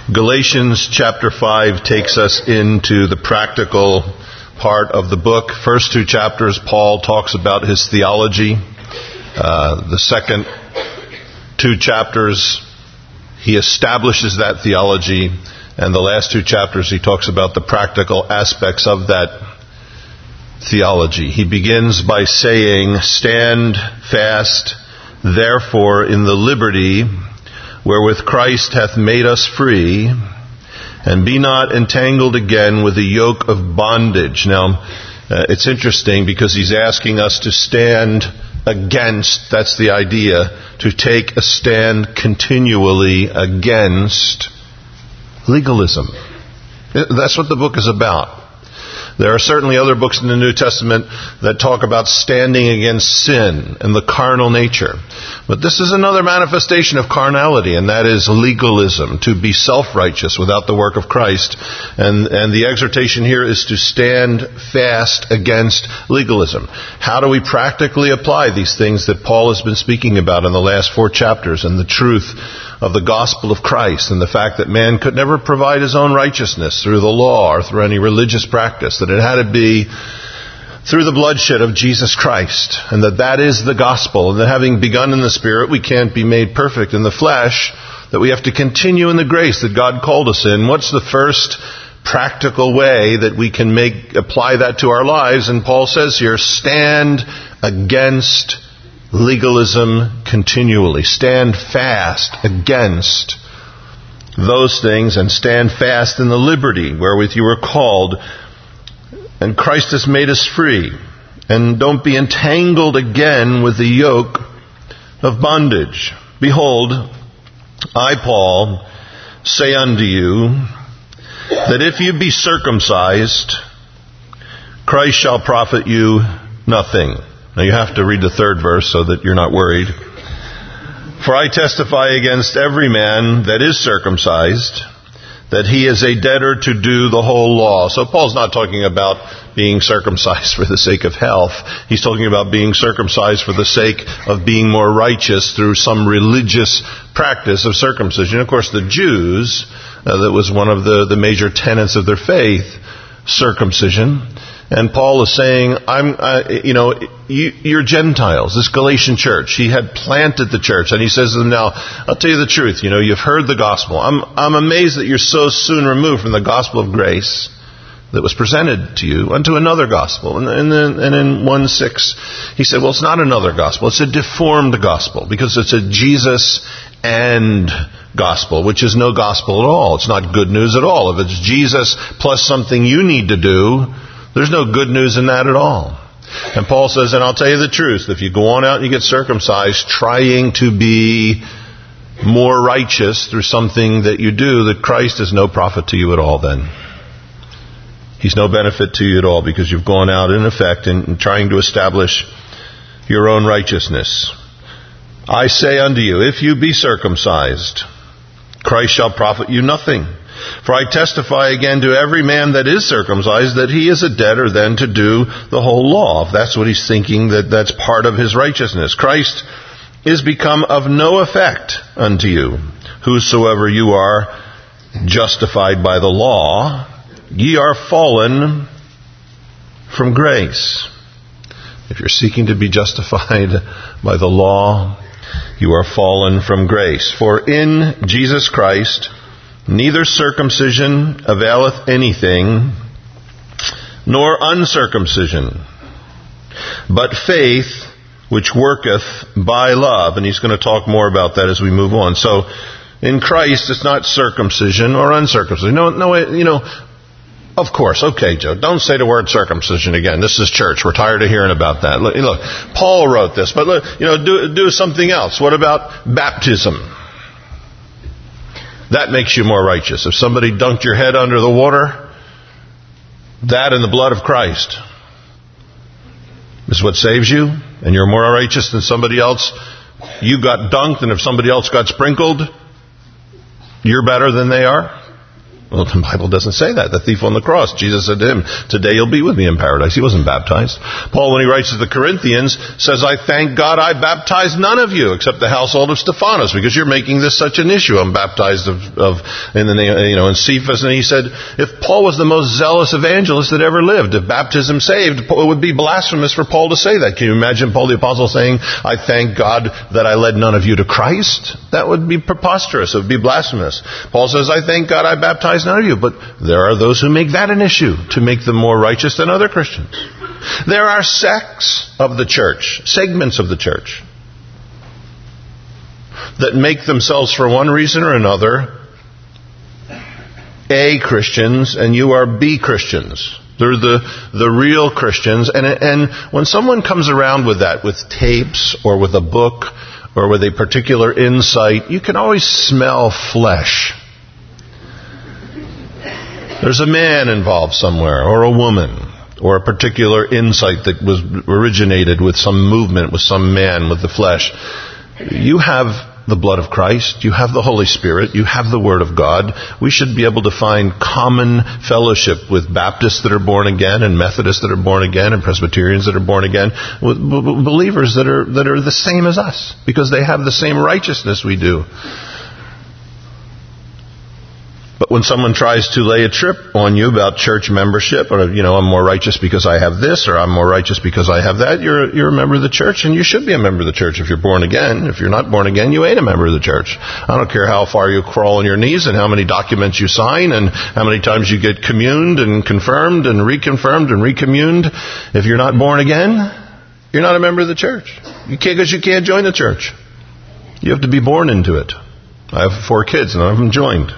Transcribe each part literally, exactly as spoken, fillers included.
Galatians chapter five takes us into the practical part of the book. First two chapters, Paul talks about his theology. Uh, the second two chapters, he establishes that theology. And the last two chapters, he talks about the practical aspects of that theology. He begins by saying, "Stand fast, therefore, in the liberty wherewith Christ hath made us free, and be not entangled again with the yoke of bondage." Now, uh, it's interesting because he's asking us to stand against, that's the idea, to take a stand continually against legalism. That's what the book is about. There are certainly other books in the New Testament that talk about standing against sin and the carnal nature. But this is another manifestation of carnality, and that is legalism, to be self-righteous without the work of Christ. And, and the exhortation here is to stand fast against legalism. How do we practically apply these things that Paul has been speaking about in the last four chapters, and the truth of the gospel of Christ, and the fact that man could never provide his own righteousness through the law or through any religious practice, that it had to be through the bloodshed of Jesus Christ, and that that is the gospel, and that having begun in the Spirit, we can't be made perfect in the flesh, that we have to continue in the grace that God called us in. What's the first practical way that we can make apply that to our lives? And Paul says here, stand against legalism continually. Stand fast against those things, and stand fast in the liberty wherewith you were called, and Christ has made us free. And don't be entangled again with the yoke of bondage. Behold, I, Paul, say unto you, that if you be circumcised, Christ shall profit you nothing. Now you have to read the third verse so that you're not worried. For I testify against every man that is circumcised, that he is a debtor to do the whole law. So Paul's not talking about being circumcised for the sake of health. He's talking about being circumcised for the sake of being more righteous through some religious practice of circumcision. Of course, the Jews, uh, that was one of the, the major tenets of their faith, circumcision. And Paul is saying, I'm, uh, you know, you, you're Gentiles. This Galatian church, he had planted the church, and he says to them, now, I'll tell you the truth. You know, you've heard the gospel. I'm, I'm amazed that you're so soon removed from the gospel of grace that was presented to you unto another gospel. And, and then, and in one six, he said, well, it's not another gospel. It's a deformed gospel, because it's a Jesus and gospel, which is no gospel at all. It's not good news at all. If it's Jesus plus something you need to do, there's no good news in that at all. And Paul says, and I'll tell you the truth, if you go on out and you get circumcised trying to be more righteous through something that you do, that Christ is no profit to you at all then. He's no benefit to you at all, because you've gone out in effect in trying to establish your own righteousness. I say unto you, if you be circumcised, Christ shall profit you nothing. For I testify again to every man that is circumcised, that he is a debtor then to do the whole law. If that's what he's thinking, that that's part of his righteousness. Christ is become of no effect unto you. Whosoever you are justified by the law, ye are fallen from grace. If you're seeking to be justified by the law, you are fallen from grace. For in Jesus Christ neither circumcision availeth anything, nor uncircumcision, but faith which worketh by love. And he's going to talk more about that as we move on. So, in Christ, it's not circumcision or uncircumcision. No, no, you know, of course, okay, Joe, don't say the word circumcision again. This is church. We're tired of hearing about that. Look, look Paul wrote this, but look, you know, do, do something else. What about baptism? That makes you more righteous. If somebody dunked your head under the water, that and the blood of Christ is what saves you, and you're more righteous than somebody else. You got dunked, and if somebody else got sprinkled, you're better than they are. Well, the Bible doesn't say that. The thief on the cross, Jesus said to him, today you'll be with me in paradise. He wasn't baptized. Paul, when he writes to the Corinthians, says, I thank God I baptized none of you except the household of Stephanas, because you're making this such an issue. I'm baptized of, of in the name, you know, in Cephas. And he said, if Paul was the most zealous evangelist that ever lived, if baptism saved, it would be blasphemous for Paul to say that. Can you imagine Paul the Apostle saying, I thank God that I led none of you to Christ? That would be preposterous. It would be blasphemous. Paul says, I thank God I baptized none of you. But there are those who make that an issue to make them more righteous than other Christians. There are sects of the church, segments of the church, that make themselves for one reason or another A Christians, and you are B Christians. They're the, the real Christians. And, and when someone comes around with that, with tapes or with a book or with a particular insight, you can always smell flesh. There's a man involved somewhere, or a woman, or a particular insight that was originated with some movement, with some man, with the flesh. You have the blood of Christ. You have the Holy Spirit. You have the Word of God. We should be able to find common fellowship with Baptists that are born again, and Methodists that are born again, and Presbyterians that are born again, with believers that are that are the same as us, because they have the same righteousness we do. But when someone tries to lay a trip on you about church membership, or, you know, I'm more righteous because I have this, or I'm more righteous because I have that, you're, you're a member of the church, and you should be a member of the church if you're born again. If you're not born again, you ain't a member of the church. I don't care how far you crawl on your knees and how many documents you sign and how many times you get communed and confirmed and reconfirmed and recommuned. If you're not born again, you're not a member of the church. You can't, because you can't join the church. You have to be born into it. I have four kids, and none of them joined.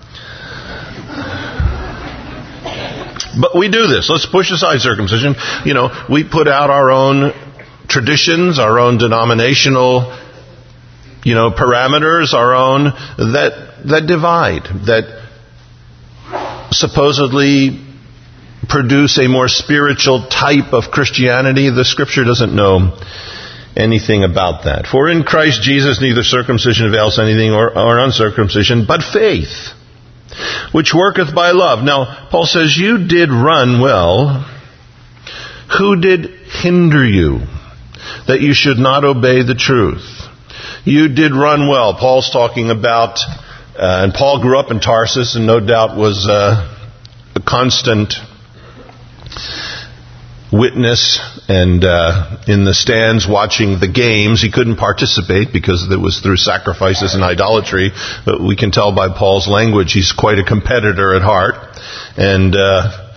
But we do this. Let's push aside circumcision. You know, we put out our own traditions, our own denominational, you know, parameters, our own, that, that divide, that supposedly produce a more spiritual type of Christianity. The Scripture doesn't know anything about that. For in Christ Jesus neither circumcision avails anything or, or uncircumcision, but faith, which worketh by love. Now, Paul says, you did run well. Who did hinder you that you should not obey the truth? You did run well. Paul's talking about, uh, and Paul grew up in Tarsus, and no doubt was uh, a constant witness and uh, in the stands watching the games. He couldn't participate because it was through sacrifices and idolatry, but we can tell by Paul's language he's quite a competitor at heart. And uh,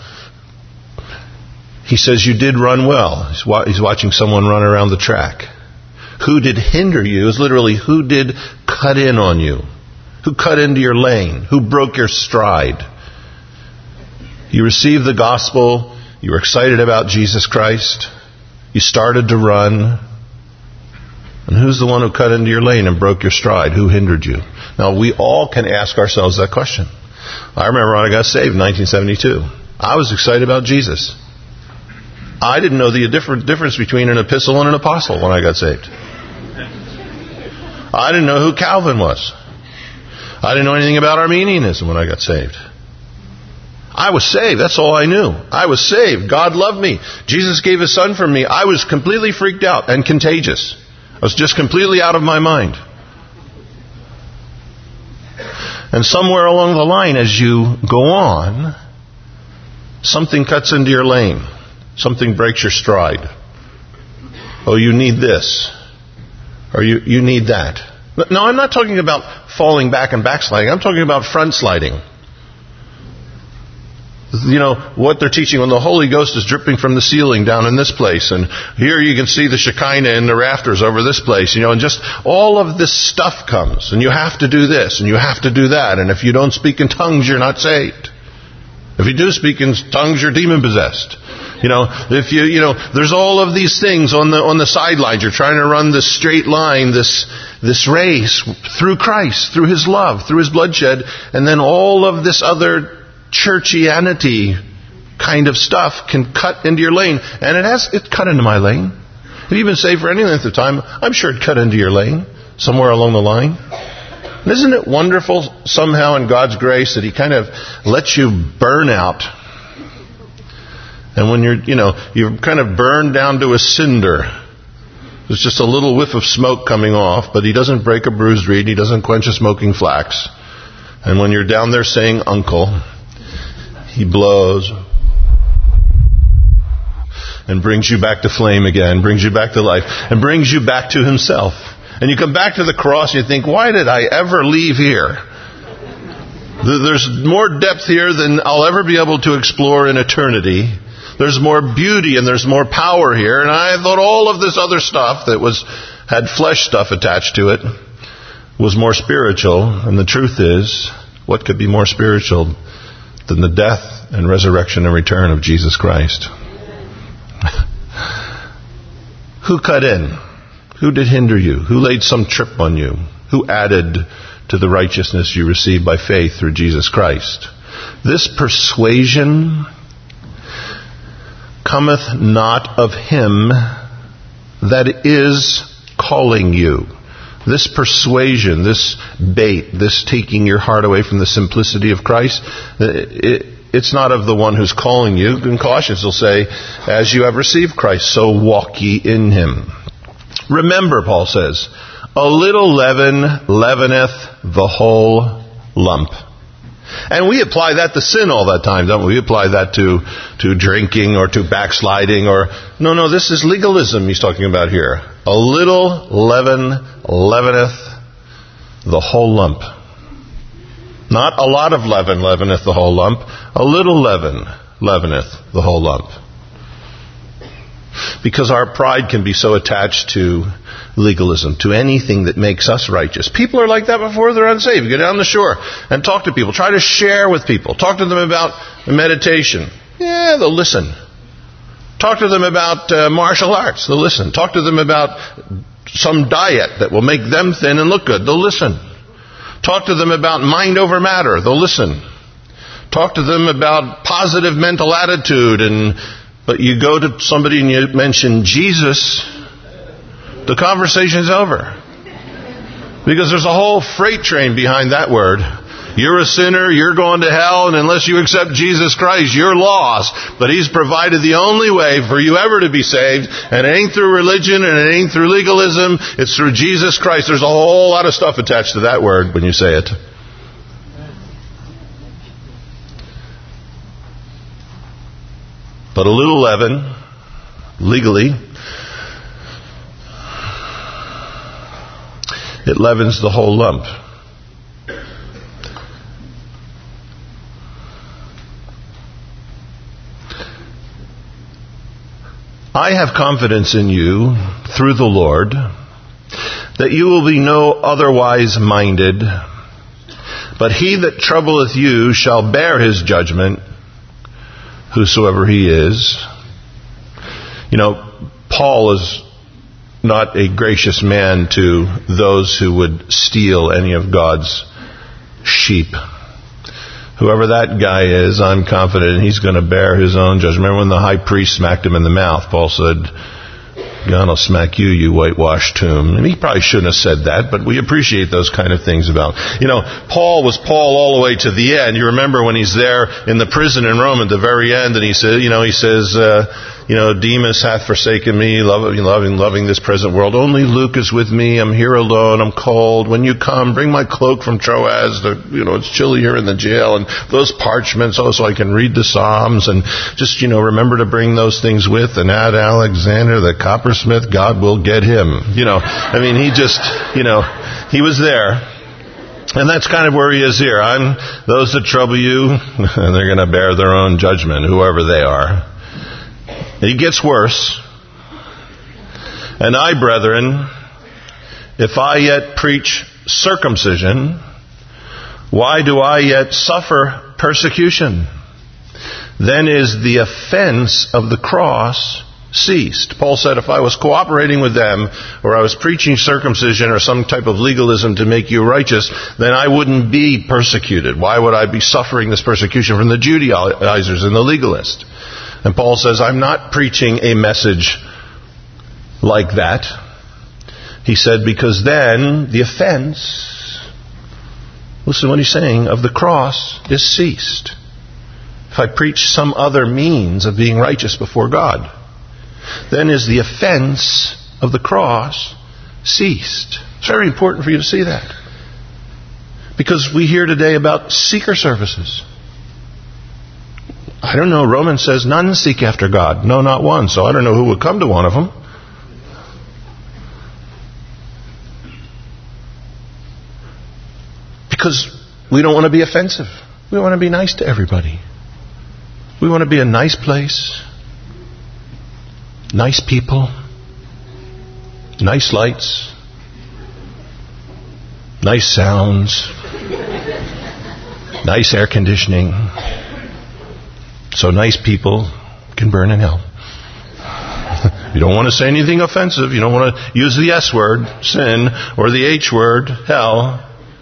he says, you did run well. He's, wa- he's watching someone run around the track. Who did hinder you is literally who did cut in on you, who cut into your lane, who broke your stride. You received the gospel. You were excited about Jesus Christ. You started to run. And who's the one who cut into your lane and broke your stride? Who hindered you? Now, we all can ask ourselves that question. I remember when I got saved in nineteen seventy-two. I was excited about Jesus. I didn't know the difference between an epistle and an apostle when I got saved. I didn't know who Calvin was. I didn't know anything about Arminianism when I got saved. I was saved. That's all I knew. I was saved. God loved me. Jesus gave His Son for me. I was completely freaked out and contagious. I was just completely out of my mind. And somewhere along the line, as you go on, something cuts into your lane. Something breaks your stride. Oh, you need this. Or you, you need that. No, I'm not talking about falling back and backsliding. I'm talking about front sliding. You know, what they're teaching on the Holy Ghost is dripping from the ceiling down in this place. And here you can see the Shekinah in the rafters over this place. You know, and just all of this stuff comes. And you have to do this and you have to do that. And if you don't speak in tongues, you're not saved. If you do speak in tongues, you're demon possessed. You know, if you, you know, there's all of these things on the, on the sidelines. You're trying to run this straight line, this, this race through Christ, through His love, through His bloodshed. And then all of this other churchianity kind of stuff can cut into your lane. And it has, it cut into my lane. If you've been saved for any length of time, I'm sure it cut into your lane somewhere along the line. And isn't it wonderful somehow in God's grace that He kind of lets you burn out? And when you're, you know, you're kind of burned down to a cinder. There's just a little whiff of smoke coming off, but He doesn't break a bruised reed. He doesn't quench a smoking flax. And when you're down there saying uncle, He blows and brings you back to flame again, brings you back to life, and brings you back to Himself. And you come back to the cross and you think, why did I ever leave here? There's more depth here than I'll ever be able to explore in eternity. There's more beauty and there's more power here. And I thought all of this other stuff that was had flesh stuff attached to it was more spiritual. And the truth is, what could be more spiritual than the death and resurrection and return of Jesus Christ? Who cut in? Who did hinder you? Who laid some trip on you? Who added to the righteousness you receive by faith through Jesus Christ? This persuasion cometh not of Him that is calling you. This persuasion, this bait, this taking your heart away from the simplicity of Christ, it, it's not of the one who's calling you. In Colossians will say, as you have received Christ, so walk ye in Him. Remember, Paul says, a little leaven leaveneth the whole lump. And we apply that to sin all that time, don't we? We apply that to, to drinking or to backsliding or... No, no, this is legalism he's talking about here. A little leaven leaveneth the whole lump. Not a lot of leaven leaveneth the whole lump. A little leaven leaveneth the whole lump. Because our pride can be so attached to legalism, to anything that makes us righteous. People are like that before they're unsaved. Get down the shore and talk to people. Try to share with people. Talk to them about meditation. Yeah, they'll listen. Talk to them about uh, martial arts. They'll listen. Talk to them about some diet that will make them thin and look good. They'll listen. Talk to them about mind over matter. They'll listen. Talk to them about positive mental attitude. And but you go to somebody and you mention Jesus, the conversation's over. Because there's a whole freight train behind that word. You're a sinner, you're going to hell, and unless you accept Jesus Christ, you're lost. But He's provided the only way for you ever to be saved, and it ain't through religion, and it ain't through legalism, it's through Jesus Christ. There's a whole lot of stuff attached to that word when you say it. But a little leaven, legally, it leavens the whole lump. I have confidence in you through the Lord that you will be no otherwise minded, but he that troubleth you shall bear his judgment, whosoever he is. You know, Paul is not a gracious man to those who would steal any of God's sheep. Whoever that guy is, I'm confident he's going to bear his own judgment. Remember when the high priest smacked him in the mouth? Paul said, God will smack you, you whitewashed tomb. And he probably shouldn't have said that, but we appreciate those kind of things about. You know, Paul was Paul all the way to the end. You remember when he's there in the prison in Rome at the very end, and he said, you know, he says, uh, you know, Demas hath forsaken me, loving, loving, loving this present world. Only Luke is with me. I'm here alone. I'm cold. When you come, bring my cloak from Troas. The, you know, it's chilly here in the jail. And those parchments, oh, so I can read the Psalms. And just, you know, remember to bring those things with. And add Alexander, the coppersmith, God will get him. You know, I mean, he just, you know, he was there. And that's kind of where he is here. I'm those that trouble you, they're going to bear their own judgment, whoever they are. It gets worse. And I, brethren, if I yet preach circumcision, why do I yet suffer persecution? Then is the offense of the cross ceased. Paul said, if I was cooperating with them, or I was preaching circumcision or some type of legalism to make you righteous, then I wouldn't be persecuted. Why would I be suffering this persecution from the Judaizers and the legalists? And Paul says, I'm not preaching a message like that. He said, because then the offense listen to what he's saying, of the cross is ceased. If I preach some other means of being righteous before God, then is the offense of the cross ceased. It's very important for you to see that. Because we hear today about seeker services. I don't know, Romans says none seek after God. No, not one. So I don't know who would come to one of them. Because we don't want to be offensive. We want to be nice to everybody. We want to be a nice place. Nice people. Nice lights. Nice sounds. Nice air conditioning. So nice people can burn in hell. You don't want to say anything offensive. You don't want to use the S word, sin, or the H word, hell.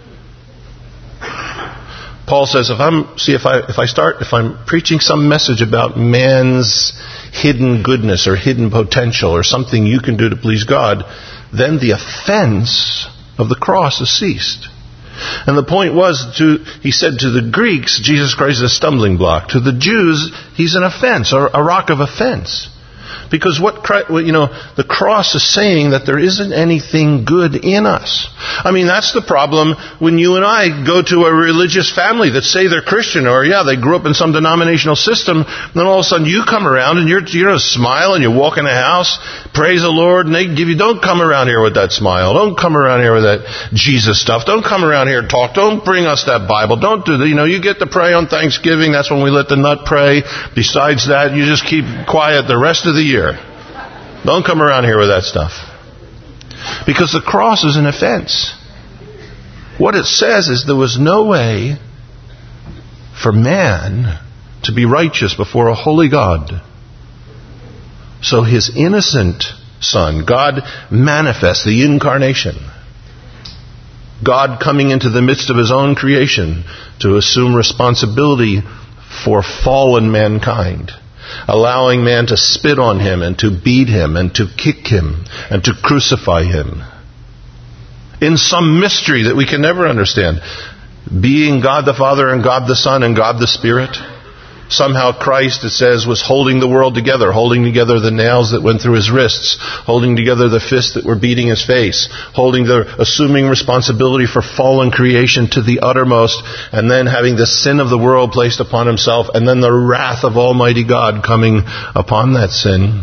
Paul says, if I'm, see, if I, if I start, if I'm preaching some message about man's hidden goodness or hidden potential or something you can do to please God, then the offense of the cross has ceased. And the point was, to, he said to the Greeks, Jesus Christ is a stumbling block. To the Jews, he's an offense, or a rock of offense. Because what, you know, the cross is saying that there isn't anything good in us. I mean, that's the problem when you and I go to a religious family that say they're Christian, or yeah, they grew up in some denominational system, and then all of a sudden you come around and you're, you're a smile and you walk in the house, praise the Lord, and they give you, don't come around here with that smile, don't come around here with that Jesus stuff, don't come around here and talk, don't bring us that Bible, don't do that, you know, you get to pray on Thanksgiving, that's when we let the nut pray. Besides that, you just keep quiet the rest of the year. Don't come around here with that stuff. Because the cross is an offense. What it says is there was no way for man to be righteous before a holy God. So his innocent Son, God manifests, the incarnation, God coming into the midst of his own creation to assume responsibility for fallen mankind, allowing man to spit on him and to beat him and to kick him and to crucify him in some mystery that we can never understand. Being God the Father and God the Son and God the Spirit, somehow Christ, it says, was holding the world together, holding together the nails that went through his wrists, holding together the fists that were beating his face, holding the, assuming responsibility for fallen creation to the uttermost, and then having the sin of the world placed upon himself, and then the wrath of Almighty God coming upon that sin.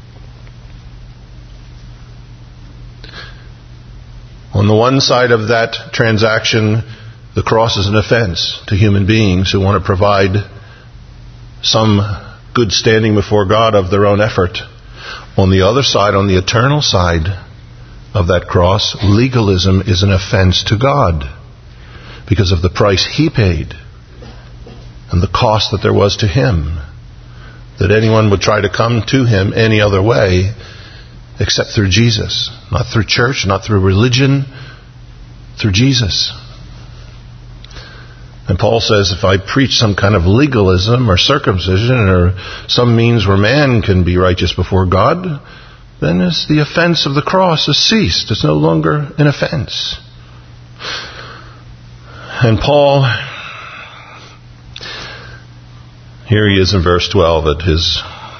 On the one side of that transaction, the cross is an offense to human beings who want to provide some good standing before God of their own effort. On the other side, on the eternal side of that cross, legalism is an offense to God because of the price he paid and the cost that there was to him, that anyone would try to come to him any other way except through Jesus. Not through church, not through religion, through Jesus. And Paul says, if I preach some kind of legalism or circumcision or some means where man can be righteous before God, then is the offense of the cross has ceased. It's no longer an offense. And Paul, here he is in verse twelve at his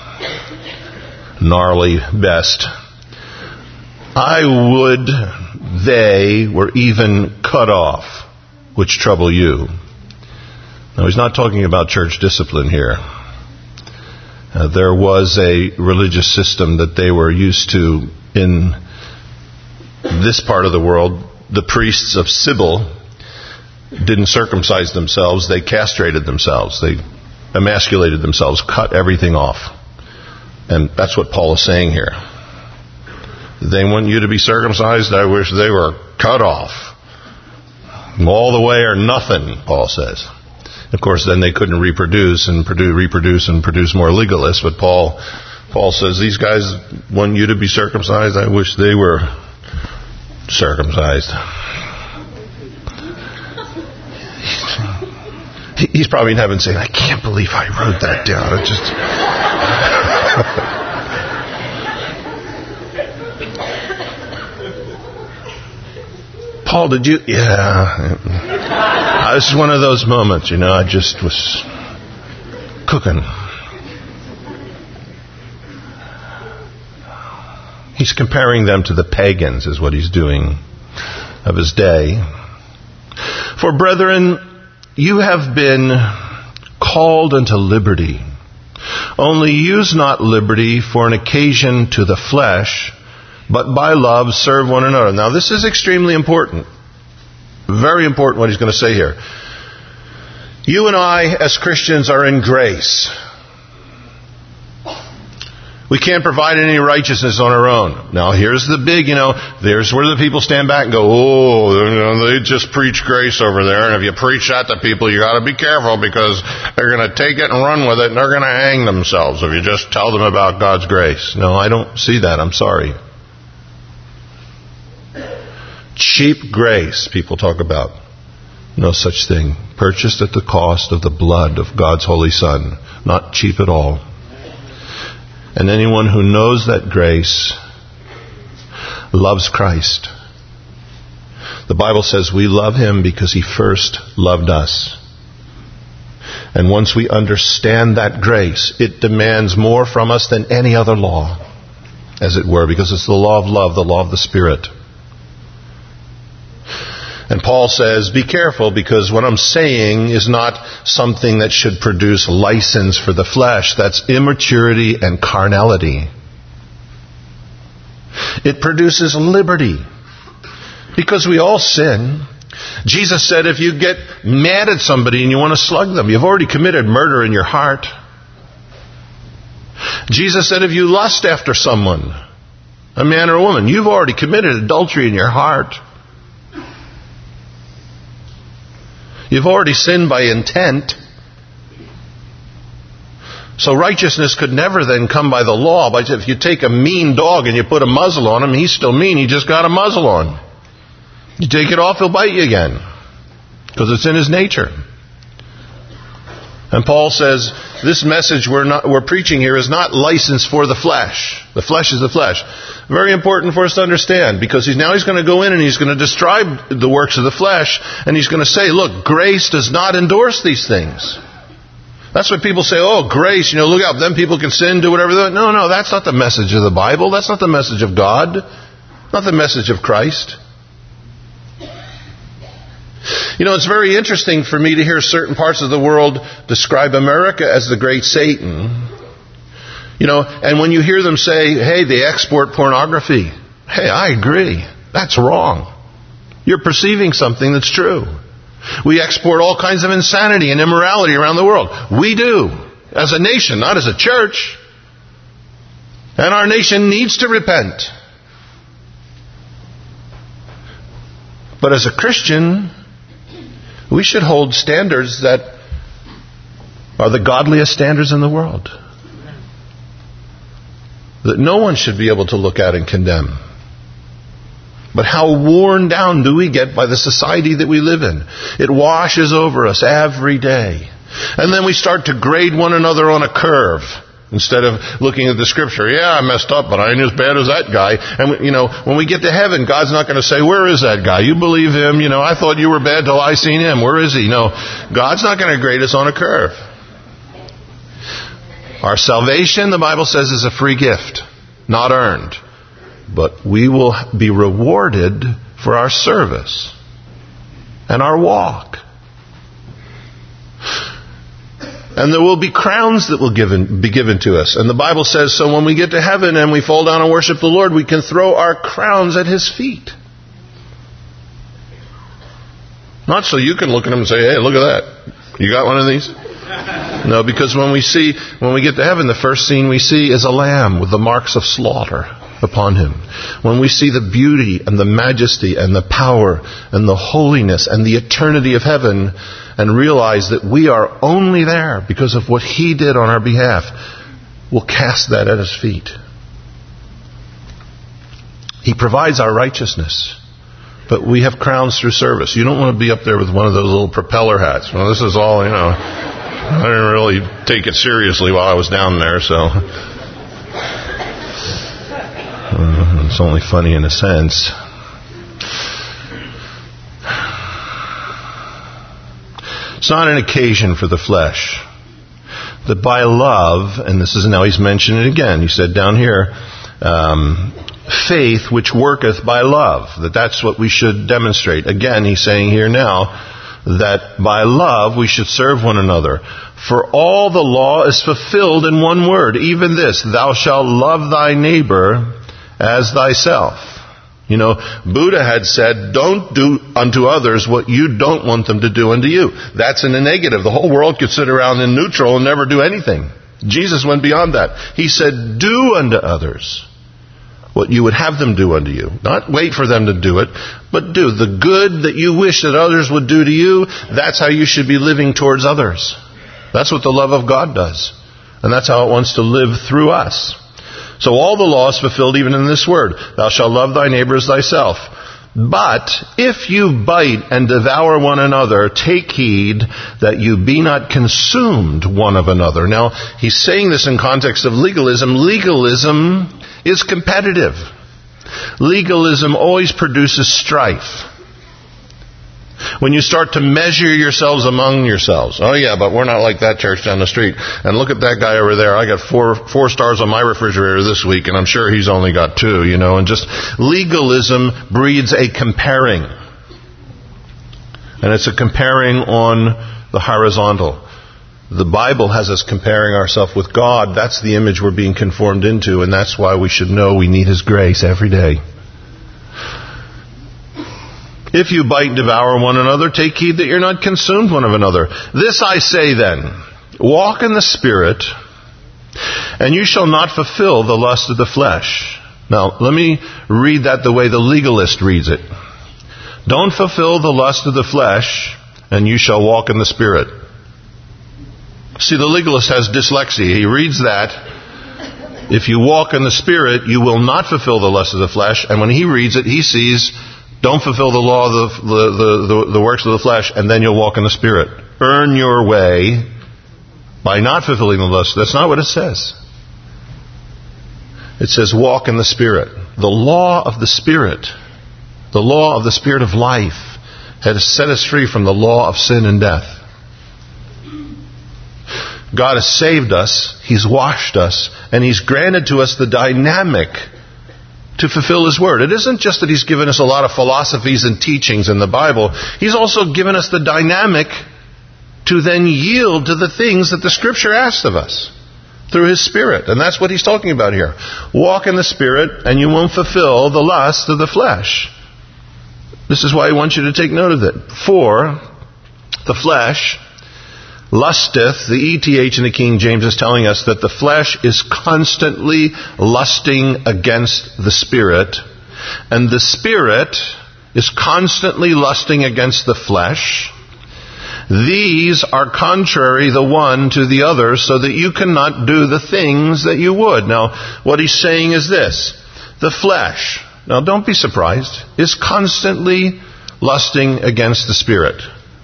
gnarly best. I would they were even cut off, which trouble you. Now, he's not talking about church discipline here. Uh, there was a religious system that they were used to in this part of the world. The priests of Cybele didn't circumcise themselves. They castrated themselves. They emasculated themselves, cut everything off. And that's what Paul is saying here. They want you to be circumcised. I wish they were cut off. All the way or nothing, Paul says. Of course, then they couldn't reproduce and produce, reproduce and produce more legalists. But Paul, Paul says, these guys want you to be circumcised. I wish they were circumcised. He's probably in heaven saying, I can't believe I wrote that down. It just... Paul, did you... Yeah... Uh, this is one of those moments, you know, I just was cooking. He's comparing them to the pagans, is what he's doing, of his day. For brethren, you have been called unto liberty. Only use not liberty for an occasion to the flesh, but by love serve one another. Now this is extremely important. Very important what he's going to say here. You and I, as Christians, are in grace. We can't provide any righteousness on our own. Now here's the big, you know, there's where the people stand back and go, oh, you know, they just preach grace over there. And if you preach that to people, you got to be careful because they're going to take it and run with it and they're going to hang themselves if you just tell them about God's grace. No, I don't see that. I'm sorry. Cheap grace, people talk about. No such thing. Purchased at the cost of the blood of God's Holy Son. Not cheap at all. And anyone who knows that grace loves Christ. The Bible says we love Him because He first loved us. And once we understand that grace, it demands more from us than any other law, as it were, because it's the law of love, the law of the Spirit. And Paul says, be careful, because what I'm saying is not something that should produce license for the flesh. That's immaturity and carnality. It produces liberty, because we all sin. Jesus said if you get mad at somebody and you want to slug them, you've already committed murder in your heart. Jesus said if you lust after someone, a man or a woman, you've already committed adultery in your heart. You've already sinned by intent. So righteousness could never then come by the law. But if you take a mean dog and you put a muzzle on him, he's still mean. He just got a muzzle on. You take it off, he'll bite you again. Because it's in his nature. And Paul says, this message we're not, we're preaching here is not licensed for the flesh. The flesh is the flesh. Very important for us to understand, because he's, now he's going to go in and he's going to describe the works of the flesh, and he's going to say, look, grace does not endorse these things. That's what people say, oh, grace, you know, look out, then people can sin, do whatever they want. No, no, that's not the message of the Bible. That's not the message of God. Not the message of Christ. You know, it's very interesting for me to hear certain parts of the world describe America as the great Satan. You know, and when you hear them say, hey, they export pornography. Hey, I agree. That's wrong. You're perceiving something that's true. We export all kinds of insanity and immorality around the world. We do. As a nation, not as a church. And our nation needs to repent. But as a Christian, we should hold standards that are the godliest standards in the world. That no one should be able to look at and condemn. But how worn down do we get by the society that we live in? It washes over us every day. And then we start to grade one another on a curve. Instead of looking at the scripture, yeah, I messed up, but I ain't as bad as that guy. And, you know, when we get to heaven, God's not going to say, where is that guy? You believe him. You know, I thought you were bad till I seen him. Where is he? No, God's not going to grade us on a curve. Our salvation, the Bible says, is a free gift, not earned. But we will be rewarded for our service and our walk. And there will be crowns that will given, be given to us. And the Bible says, so when we get to heaven and we fall down and worship the Lord, we can throw our crowns at His feet. Not so you can look at Him and say, hey, look at that. You got one of these? No, because when we see, when we get to heaven, the first scene we see is a lamb with the marks of slaughter upon him. When we see the beauty and the majesty and the power and the holiness and the eternity of heaven, and realize that we are only there because of what He did on our behalf, we'll cast that at His feet. He provides our righteousness, but we have crowns through service. You don't want to be up there with one of those little propeller hats. Well, this is all, you know, I didn't really take it seriously while I was down there, so uh, it's only funny in a sense. It's not an occasion for the flesh. That by love, and this is now he's mentioned it again, he said down here, um, faith which worketh by love. That that's what we should demonstrate. Again, he's saying here now that by love we should serve one another. For all the law is fulfilled in one word, even this, thou shalt love thy neighbor as thyself. You know, Buddha had said, don't do unto others what you don't want them to do unto you. That's in the negative. The whole world could sit around in neutral and never do anything. Jesus went beyond that. He said, do unto others what you would have them do unto you. Not wait for them to do it, but do. The good that you wish that others would do to you, that's how you should be living towards others. That's what the love of God does. And that's how it wants to live through us. So all the law is fulfilled even in this word. Thou shalt love thy neighbor as thyself. But if you bite and devour one another, take heed that you be not consumed one of another. Now, he's saying this in context of legalism. Legalism is competitive. Legalism always produces strife. When you start to measure yourselves among yourselves. Oh yeah, but we're not like that church down the street. And look at that guy over there. I got four four stars on my refrigerator this week, and I'm sure he's only got two, you know. And just legalism breeds a comparing. And it's a comparing on the horizontal. The Bible has us comparing ourselves with God. That's the image we're being conformed into, and that's why we should know we need His grace every day. If you bite and devour one another, take heed that you're not consumed one of another. This I say then, walk in the Spirit, and you shall not fulfill the lust of the flesh. Now, let me read that the way the legalist reads it. Don't fulfill the lust of the flesh, and you shall walk in the Spirit. See, the legalist has dyslexia. He reads that, if you walk in the Spirit, you will not fulfill the lust of the flesh. And when he reads it, he sees, don't fulfill the law of the, the, the, the works of the flesh, and then you'll walk in the Spirit. Earn your way by not fulfilling the lust. That's not what it says. It says walk in the Spirit. The law of the Spirit, the law of the Spirit of life, has set us free from the law of sin and death. God has saved us, He's washed us, and He's granted to us the dynamic to fulfill His Word. It isn't just that He's given us a lot of philosophies and teachings in the Bible. He's also given us the dynamic to then yield to the things that the Scripture asks of us through His Spirit. And that's what He's talking about here. Walk in the Spirit, and you won't fulfill the lust of the flesh. This is why I want you to take note of it. For the flesh lusteth, the E T H in the King James is telling us that the flesh is constantly lusting against the Spirit, and the Spirit is constantly lusting against the flesh. These are contrary the one to the other, so that you cannot do the things that you would. Now, what he's saying is this. The flesh, now don't be surprised, is constantly lusting against the Spirit.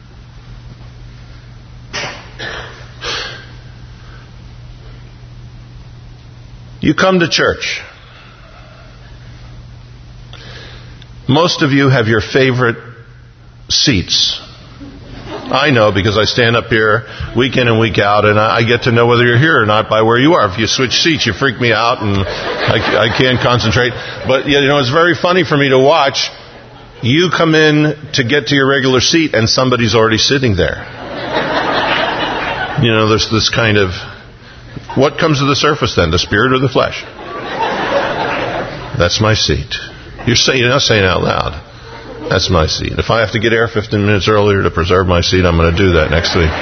You come to church. Most of you have your favorite seats. I know because I stand up here week in and week out, and I get to know whether you're here or not by where you are. If you switch seats, you freak me out, and I, I can't concentrate. But you know, it's very funny for me to watch. You come in to get to your regular seat, and somebody's already sitting there. You know, there's this kind of... What comes to the surface then? The spirit or the flesh? That's my seat. You're saying, you're not saying it out loud. That's my seat. If I have to get air fifteen minutes earlier to preserve my seat, I'm going to do that next week.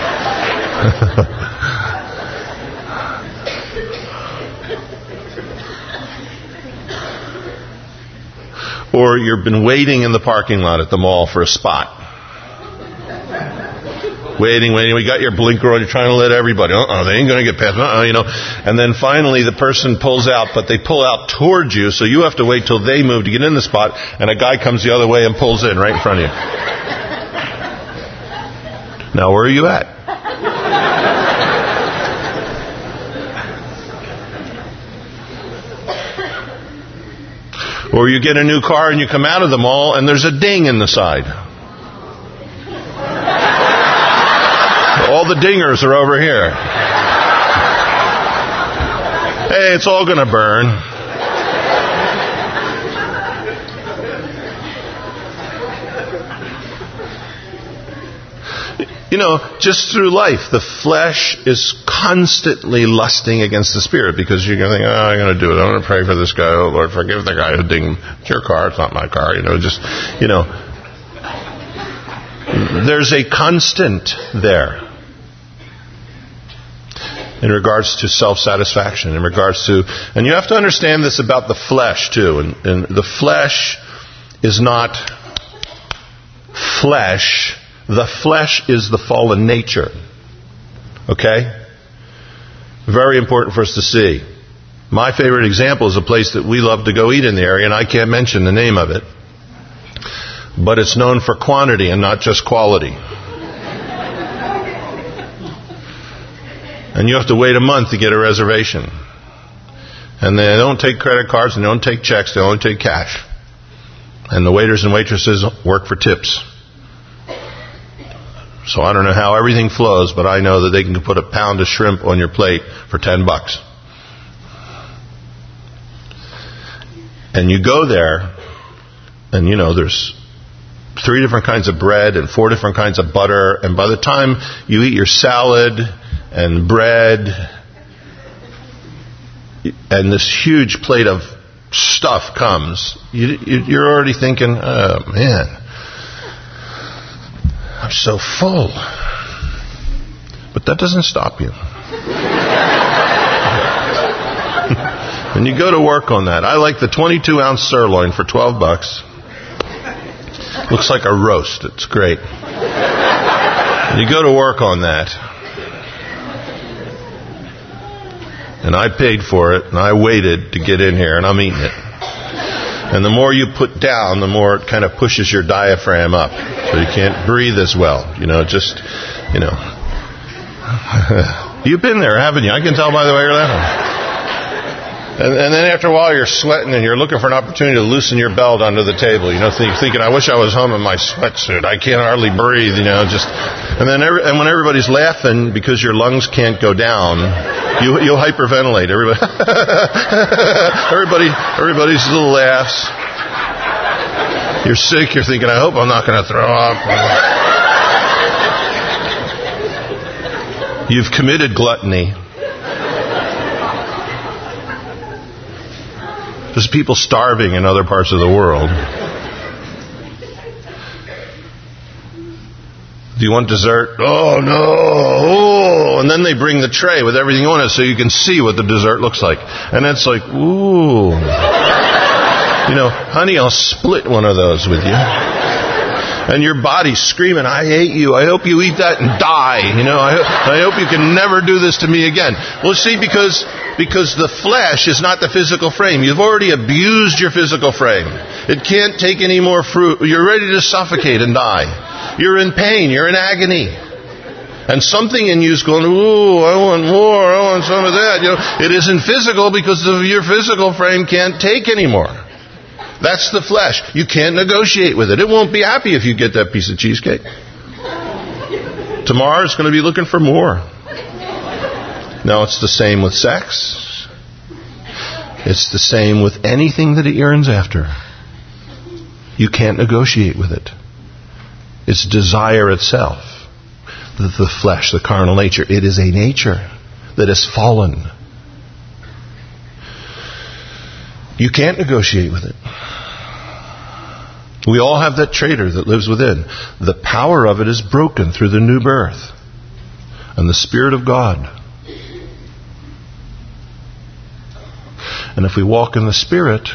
Or you've been waiting in the parking lot at the mall for a spot. Waiting, waiting. We got your blinker on. You're trying to let everybody. Uh-uh, they ain't going to get past. Uh-uh, you know. And then finally, the person pulls out, but they pull out towards you, so you have to wait till they move to get in the spot. And a guy comes the other way and pulls in right in front of you. Now, where are you at? Or you get a new car and you come out of the mall and there's a ding in the side. All the dingers are over here. Hey, it's all going to burn. You know, just through life, the flesh is constantly lusting against the spirit because you're going to think, oh, I'm going to do it. I'm going to pray for this guy. Oh, Lord, forgive the guy who dinged. It's your car. It's not my car. You know, just, you know. There's a constant there in regards to self-satisfaction, in regards to, and you have to understand this about the flesh too. And, and the flesh is not flesh. The flesh is the fallen nature. Okay? Very important for us to see. My favorite example is a place that we love to go eat in the area, and I can't mention the name of it. But it's known for quantity and not just quality. And you have to wait a month to get a reservation. And they don't take credit cards, and they don't take checks, they only take cash. And the waiters and waitresses work for tips. So I don't know how everything flows, but I know that they can put a pound of shrimp on your plate for ten bucks. And you go there, and you know, there's three different kinds of bread and four different kinds of butter, and by the time you eat your salad and bread and this huge plate of stuff comes, you, you're already thinking, oh man, I'm so full. But that doesn't stop you. And you go to work on that. I like the twenty-two ounce sirloin for twelve bucks. Looks like a roast. It's great. And you go to work on that. And I paid for it, and I waited to get in here, and I'm eating it. And the more you put down, the more it kind of pushes your diaphragm up. So you can't breathe as well. You know, just, you know. You've been there, haven't you? I can tell by the way you're laughing. And, and then after a while you're sweating and you're looking for an opportunity to loosen your belt under the table. You know, thinking, I wish I was home in my sweatsuit. I can't hardly breathe, you know, just. And then every, and when everybody's laughing because your lungs can't go down, you, you'll hyperventilate. Everybody, everybody, everybody's little laughs. You're sick. You're thinking, I hope I'm not going to throw up. You've committed gluttony. There's people starving in other parts of the world. Do you want dessert? Oh, no. Oh. And then they bring the tray with everything on it so you can see what the dessert looks like. And it's like, ooh. You know, honey, I'll split one of those with you. And your body's screaming, I hate you. I hope you eat that and die. You know, I, I hope you can never do this to me again. Well, see, because... Because the flesh is not the physical frame. You've already abused your physical frame. It can't take any more fruit. You're ready to suffocate and die. You're in pain. You're in agony. And something in you is going, ooh, I want more. I want some of that. You know, it isn't physical because of your physical frame can't take anymore. That's the flesh. You can't negotiate with it. It won't be happy if you get that piece of cheesecake. Tomorrow it's going to be looking for more. Now, it's the same with sex. It's the same with anything that it yearns after. You can't negotiate with it. It's desire itself. The, the flesh, the carnal nature. It is a nature that is fallen. You can't negotiate with it. We all have that traitor that lives within. The power of it is broken through the new birth and the Spirit of God. And if we walk in the Spirit,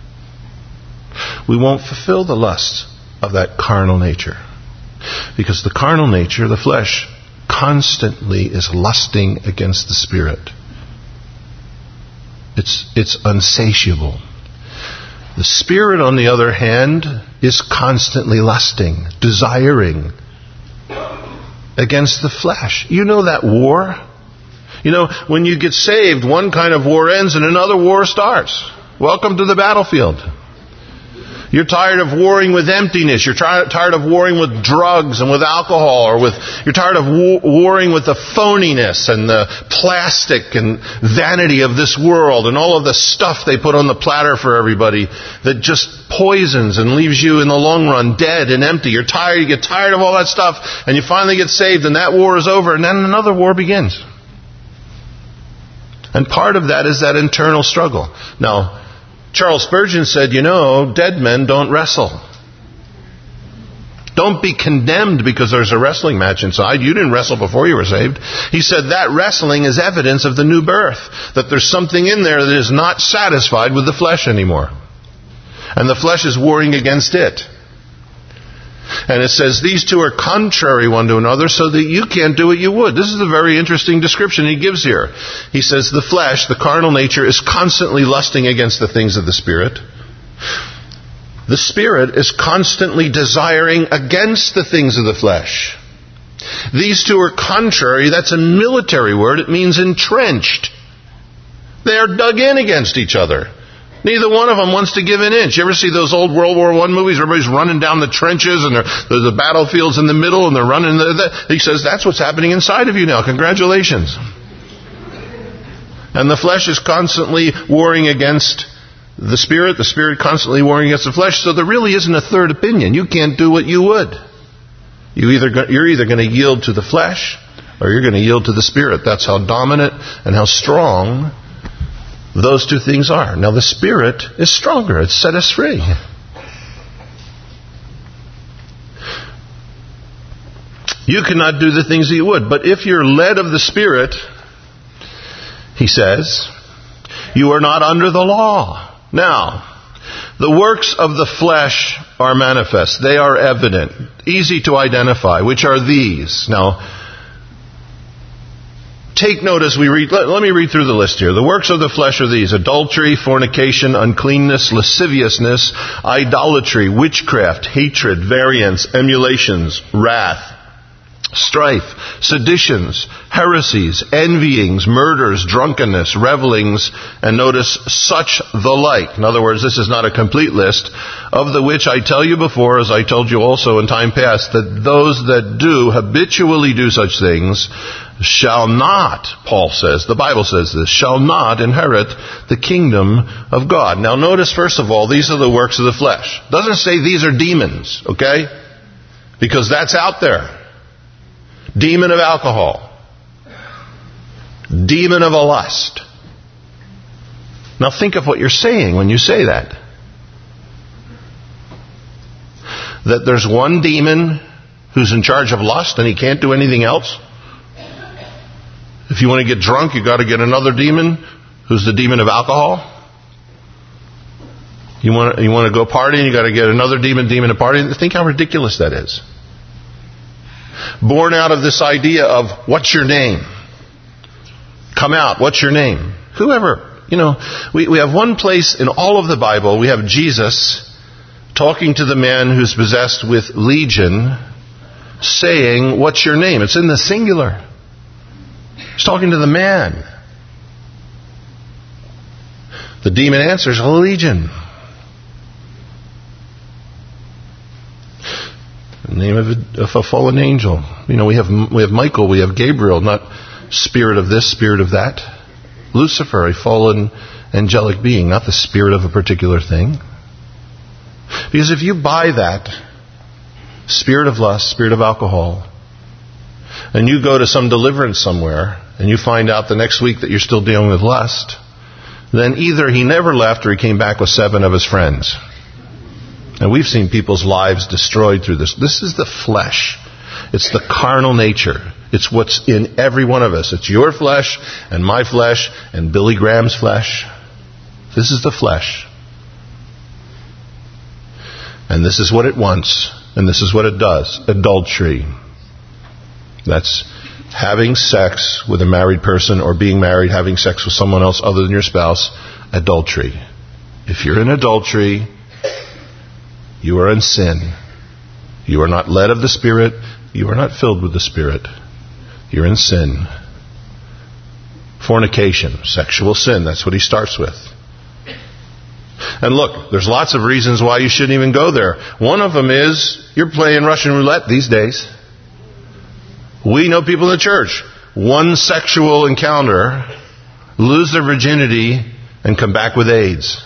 we won't fulfill the lusts of that carnal nature. Because the carnal nature, the flesh, constantly is lusting against the Spirit. It's, it's unsatiable. The Spirit, on the other hand, is constantly lusting, desiring against the flesh. You know that war? You know, when you get saved, one kind of war ends and another war starts. Welcome to the battlefield. You're tired of warring with emptiness. You're tired of warring with drugs and with alcohol, or with, you're tired of warring with the phoniness and the plastic and vanity of this world and all of the stuff they put on the platter for everybody that just poisons and leaves you in the long run dead and empty. You're tired, you get tired of all that stuff, and you finally get saved, and that war is over, and then another war begins. And part of that is that internal struggle. Now, Charles Spurgeon said, you know, dead men don't wrestle. Don't be condemned because there's a wrestling match inside. You didn't wrestle before you were saved. He said that wrestling is evidence of the new birth. That there's something in there that is not satisfied with the flesh anymore. And the flesh is warring against it. And it says these two are contrary one to another so that you can't do what you would. This is a very interesting description he gives here. He says the flesh, the carnal nature, is constantly lusting against the things of the Spirit. The Spirit is constantly desiring against the things of the flesh. These two are contrary. That's a military word. It means entrenched. They are dug in against each other. Neither one of them wants to give an inch. You ever see those old World War One movies? Everybody's running down the trenches and there's the battlefields in the middle and they're running. The, the, he says, that's what's happening inside of you now. Congratulations. And the flesh is constantly warring against the Spirit. The Spirit constantly warring against the flesh. So there really isn't a third opinion. You can't do what you would. You either, you're either going to yield to the flesh or you're going to yield to the Spirit. That's how dominant and how strong those two things are. Now the Spirit is stronger. It's set us free. You cannot do the things that you would. But if you're led of the Spirit, he says, you are not under the law. Now, the works of the flesh are manifest. They are evident. Easy to identify. Which are these? Now, take note as we read. Let, let me read through the list here. The works of the flesh are these: adultery, fornication, uncleanness, lasciviousness, idolatry, witchcraft, hatred, variance, emulations, wrath, strife, seditions, heresies, envyings, murders, drunkenness, revelings, and notice, such the like. In other words, this is not a complete list, of the which I tell you before, as I told you also in time past, that those that do habitually do such things shall not, Paul says, the Bible says this, shall not inherit the kingdom of God. Now notice, first of all, these are the works of the flesh. It doesn't say these are demons, okay? Because that's out there. Demon of alcohol. Demon of a lust. Now think of what you're saying when you say that. That there's one demon who's in charge of lust and he can't do anything else. If you want to get drunk, you've got to get another demon who's the demon of alcohol. You want to, you want to go partying, you've got to get another demon, demon of partying. Think how ridiculous that is. Born out of this idea of, what's your name? Come out, what's your name? Whoever, you know, we, we have one place in all of the Bible, we have Jesus talking to the man who's possessed with legion, saying, what's your name? It's in the singular. He's talking to the man. The demon answers, legion. The name of a, of a fallen angel. You know, we have we have Michael, we have Gabriel, not spirit of this, spirit of that. Lucifer, a fallen angelic being, not the spirit of a particular thing. Because if you buy that, spirit of lust, spirit of alcohol, and you go to some deliverance somewhere, and you find out the next week that you're still dealing with lust, then either he never left or he came back with seven of his friends. And we've seen people's lives destroyed through this. This is the flesh. It's the carnal nature. It's what's in every one of us. It's your flesh and my flesh and Billy Graham's flesh. This is the flesh. And this is what it wants. And this is what it does. Adultery. That's having sex with a married person or being married, having sex with someone else other than your spouse. Adultery. If you're in adultery, you are in sin. You are not led of the Spirit. You are not filled with the Spirit. You're in sin. Fornication, sexual sin. That's what he starts with. And look, there's lots of reasons why you shouldn't even go there. One of them is you're playing Russian roulette these days. We know people in the church. One sexual encounter, lose their virginity, and come back with AIDS.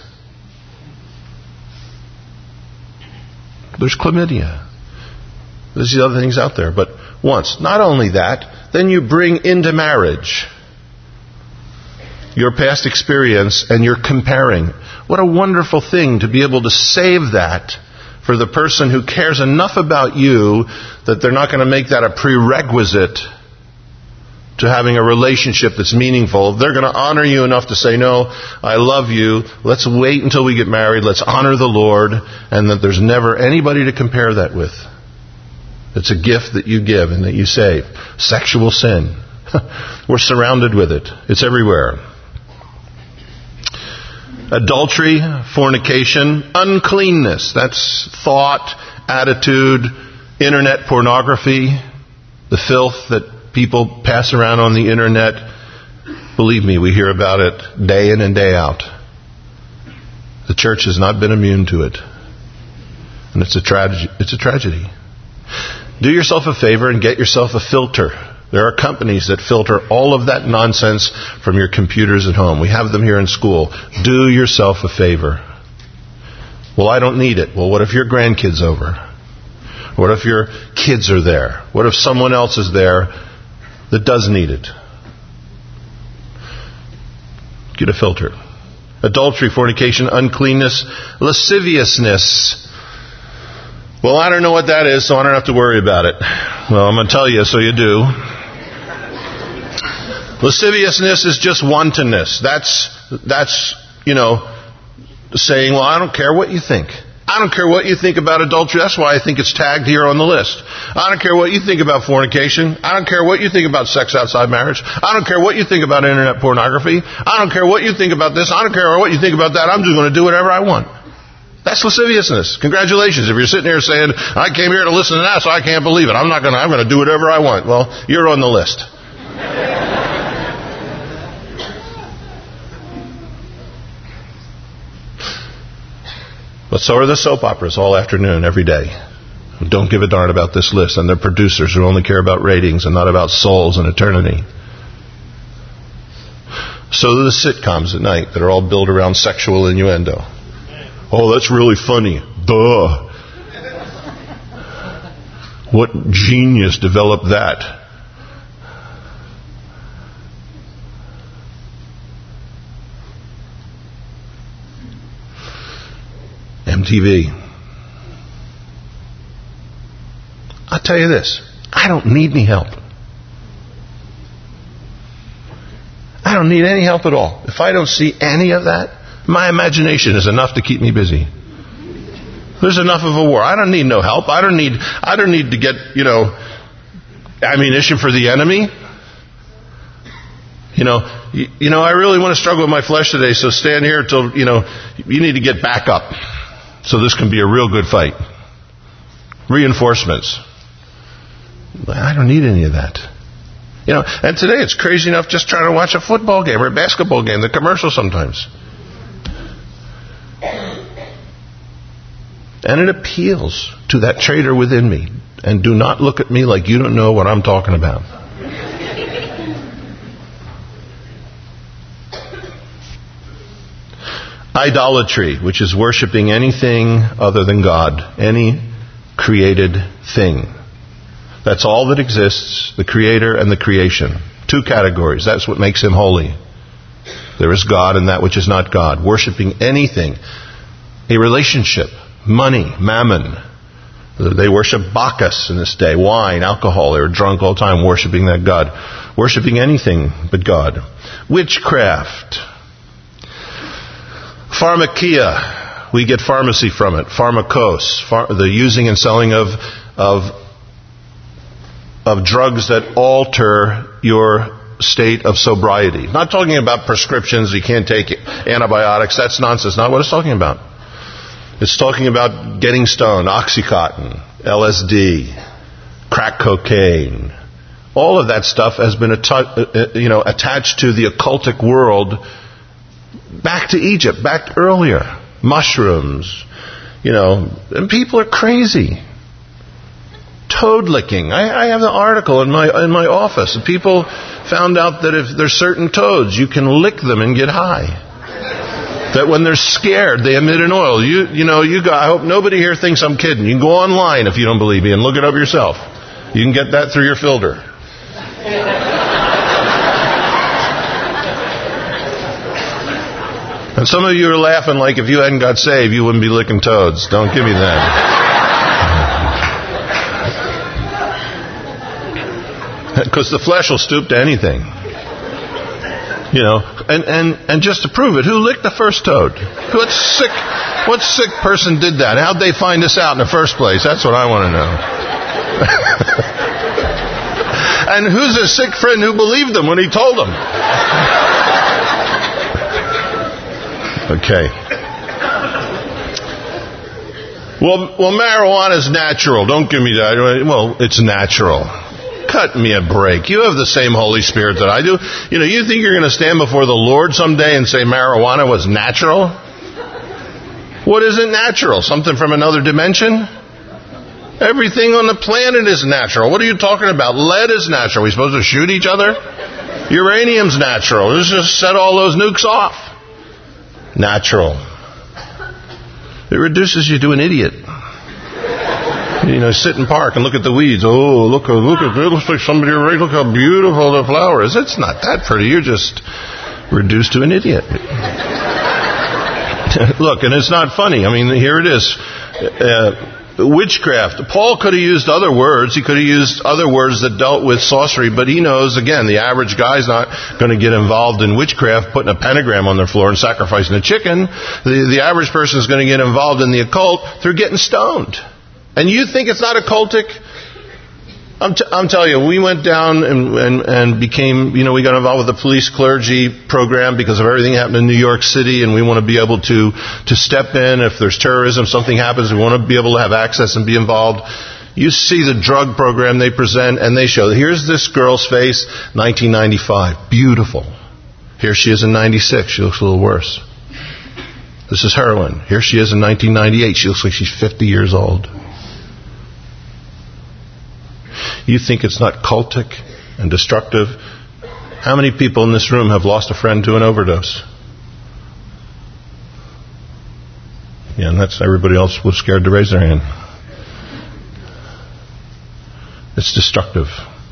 There's chlamydia. There's the other things out there. But once. Not only that, then you bring into marriage your past experience and you're comparing. What a wonderful thing to be able to save that for the person who cares enough about you that they're not going to make that a prerequisite to having a relationship that's meaningful. They're going to honor you enough to say, no, I love you. Let's wait until we get married. Let's honor the Lord. And that there's never anybody to compare that with. It's a gift that you give and that you save. Sexual sin. We're surrounded with it. It's everywhere. Adultery, fornication, uncleanness. That's thought, attitude, internet pornography, the filth that people pass around on the internet. Believe me, we hear about it day in and day out. The church has not been immune to it. And it's a tragedy. It's a tragedy. Do yourself a favor and get yourself a filter. There are companies that filter all of that nonsense from your computers at home. We have them here in school. Do yourself a favor. Well, I don't need it. Well, what if your grandkid's over? What if your kids are there? What if someone else is there that does need it? Get a filter. Adultery, fornication, uncleanness, lasciviousness. Well, I don't know what that is, so I don't have to worry about it. Well, I'm going to tell you, so you do. Lasciviousness is just wantonness. That's, that's, you know, saying, well, I don't care what you think. I don't care what you think about adultery. That's why I think it's tagged here on the list. I don't care what you think about fornication. I don't care what you think about sex outside marriage. I don't care what you think about internet pornography. I don't care what you think about this. I don't care what you think about that. I'm just going to do whatever I want. That's lasciviousness. Congratulations. If you're sitting here saying, I came here to listen to that, so I can't believe it. I'm not going to, I'm going to do whatever I want. Well, you're on the list. But so are the soap operas all afternoon, every day. Don't give a darn about this list. And they're producers who only care about ratings and not about souls and eternity. So do the sitcoms at night that are all built around sexual innuendo. Oh, that's really funny. Duh. What genius developed that? M T V. I'll tell you this. I don't need any help. I don't need any help at all. If I don't see any of that, my imagination is enough to keep me busy. There's enough of a war. I don't need no help. I don't need I don't need to get, you know, ammunition for the enemy. You know, you, you know, I really want to struggle with my flesh today, so stand here until, you know, you need to get back up. So this can be a real good fight. Reinforcements. I don't need any of that. You know, and today it's crazy enough just trying to watch a football game or a basketball game, the commercial sometimes. And it appeals to that traitor within me. And do not look at me like you don't know what I'm talking about. Idolatry, which is worshiping anything other than God. Any created thing. That's all that exists, the Creator and the creation. Two categories. That's what makes Him holy. There is God and that which is not God. Worshiping anything. A relationship. Money. Mammon. They worship Bacchus in this day. Wine, alcohol. They were drunk all the time worshiping that God. Worshiping anything but God. Witchcraft. Pharmakia. We get pharmacy from it. Pharmakos. Phar- the using and selling of, of, of drugs that alter your state of sobriety. Not talking about prescriptions. You can't take antibiotics. That's nonsense. Not what it's talking about. It's talking about getting stoned. Oxycontin. L S D. Crack cocaine. All of that stuff has been atti- you know, attached to the occultic world back to Egypt, back earlier. mushrooms, you know, and people are crazy. Toad licking. I, I have an article in my in my office. People found out that if there's certain toads, you can lick them and get high. That when they're scared, they emit an oil. You you know, you got, I hope nobody here thinks I'm kidding. You can go online if you don't believe me and look it up yourself. You can get that through your filter. And some of you are laughing like if you hadn't got saved, you wouldn't be licking toads. Don't give me that. Because the flesh will stoop to anything. You know, and, and, and just to prove it, who licked the first toad? What sick, what sick person did that? How'd they find this out in the first place? That's what I want to know. And who's a sick friend who believed them when he told them? Okay. Well, well, marijuana is natural. Don't give me that. Well, it's natural. Cut me a break. You have the same Holy Spirit that I do. You know, you think you're going to stand before the Lord someday and say marijuana was natural? What isn't natural? Something from another dimension? Everything on the planet is natural. What are you talking about? Lead is natural. Are we supposed to shoot each other? Uranium's natural. Let's just set all those nukes off. Natural. It reduces you to an idiot. You know, sit and park and look at the weeds. Oh, look, look at it. Looks like somebody already. Look how beautiful the flower is. It's not that pretty. You're just reduced to an idiot. Look, and it's not funny. I mean, here it is. Uh, witchcraft. Paul could have used other words. He could have used other words that dealt with sorcery, but he knows, again, the average guy's not going to get involved in witchcraft, putting a pentagram on their floor and sacrificing a chicken. The, the average person is going to get involved in the occult through getting stoned. And you think it's not occultic? I'm, t- I'm telling you, we went down and, and, and became, you know, we got involved with the police clergy program because of everything happened in New York City, and we want to be able to, to step in if there's terrorism, something happens, we want to be able to have access and be involved. You see the drug program they present, and they show, here's this girl's face, nineteen ninety-five, beautiful. Here she is in ninety-six, she looks a little worse. This is heroin. Here she is in nineteen ninety-eight, she looks like she's fifty years old. You think it's not cultic and destructive? How many people in this room have lost a friend to an overdose? Yeah, and that's everybody else was scared to raise their hand. It's destructive.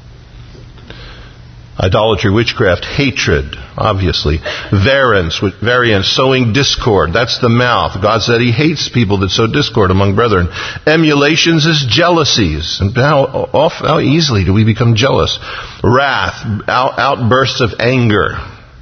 Idolatry, witchcraft, hatred, obviously. Variance, variance, sowing discord. That's the mouth. God said He hates people that sow discord among brethren. Emulations is jealousies. And how, off, how easily do we become jealous? Wrath, out, outbursts of anger.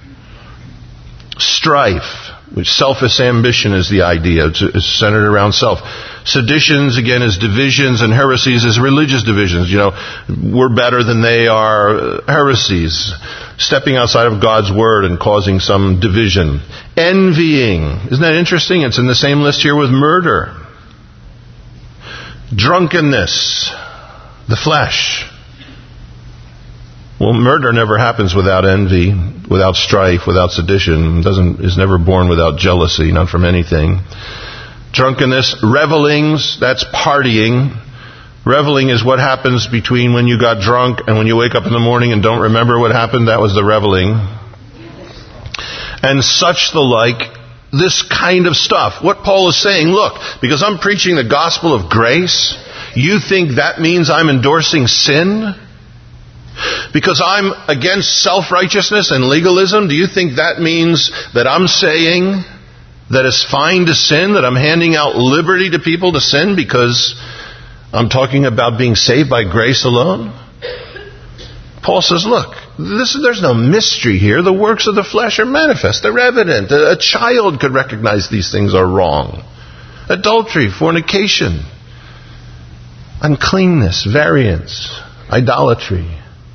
Strife, which selfish ambition is the idea. It's, it's centered around self. Seditions, again, is divisions, and heresies is religious divisions. You know, we're better than they are. Heresies, stepping outside of God's word and causing some division. Envying, isn't that interesting? It's in the same list here with murder. Drunkenness, the flesh. Well, murder never happens without envy, without strife, without sedition. It doesn't is never born without jealousy, not from anything. Drunkenness, revelings, that's partying. Reveling is what happens between when you got drunk and when you wake up in the morning and don't remember what happened. That was the reveling. And such the like, this kind of stuff. What Paul is saying, look, because I'm preaching the gospel of grace, you think that means I'm endorsing sin? Because I'm against self-righteousness and legalism, do you think that means that I'm saying that it's fine to sin, that I'm handing out liberty to people to sin because I'm talking about being saved by grace alone? Paul says, look, this, there's no mystery here. The works of the flesh are manifest. They're evident. A, a child could recognize these things are wrong. Adultery, fornication, uncleanness, variance, idolatry,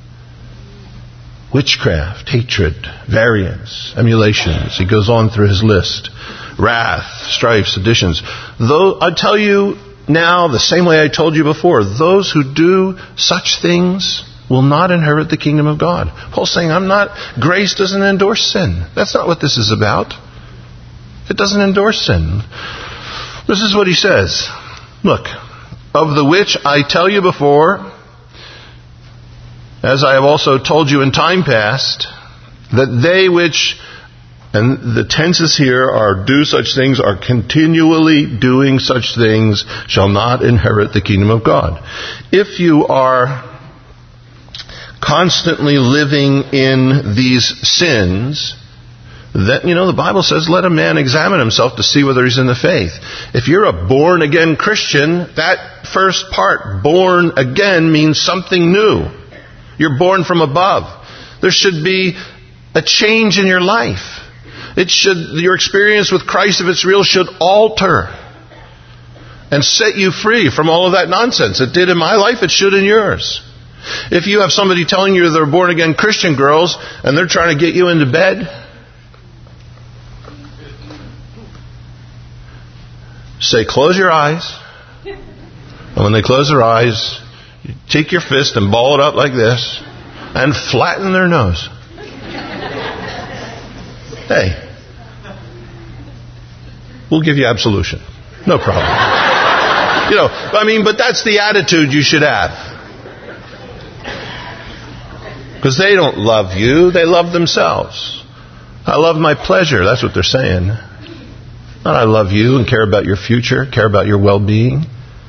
witchcraft, hatred, variance, emulations. He goes on through his list. Wrath, strife, seditions. Though I tell you now, the same way I told you before, those who do such things will not inherit the kingdom of God. Paul's saying, I'm not, grace doesn't endorse sin. That's not what this is about. It doesn't endorse sin. This is what he says. Look, of the which I tell you before, as I have also told you in time past, that they which, and the tenses here are do such things, are continually doing such things, shall not inherit the kingdom of God. If you are constantly living in these sins, then, you know, the Bible says, let a man examine himself to see whether he's in the faith. If you're a born-again Christian, that first part, born again, means something new. You're born from above. There should be a change in your life. It should, your experience with Christ, if it's real, should alter and set you free from all of that nonsense. It did in my life, it should in yours. If you have somebody telling you they're born-again Christian girls and they're trying to get you into bed, say, close your eyes. And when they close their eyes, you take your fist and ball it up like this and flatten their nose. Hey, we'll give you absolution. No problem. You know, I mean, but that's the attitude you should have. Because they don't love you, they love themselves. I love my pleasure, that's what they're saying. Not I love you and care about your future, care about your well-being.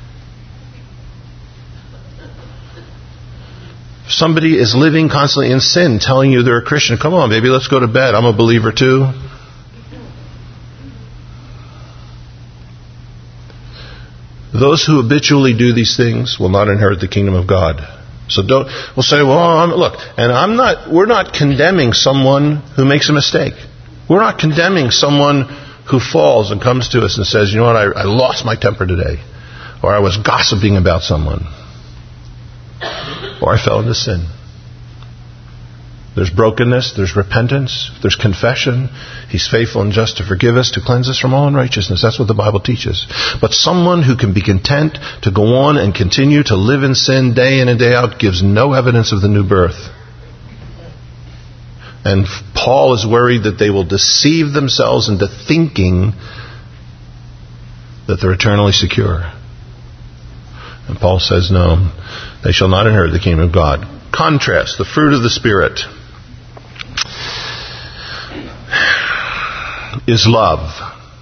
If somebody is living constantly in sin, telling you they're a Christian, come on, baby, let's go to bed. I'm a believer too. Those who habitually do these things will not inherit the kingdom of God. So don't, we'll say, well, I'm, look, and I'm not, we're not condemning someone who makes a mistake. We're not condemning someone who falls and comes to us and says, you know what, I, I lost my temper today. Or I was gossiping about someone. Or I fell into sin. There's brokenness, there's repentance, there's confession. He's faithful and just to forgive us, to cleanse us from all unrighteousness. That's what the Bible teaches. But someone who can be content to go on and continue to live in sin day in and day out gives no evidence of the new birth. And Paul is worried that they will deceive themselves into thinking that they're eternally secure. And Paul says, no, they shall not inherit the kingdom of God. Contrast, the fruit of the Spirit is love,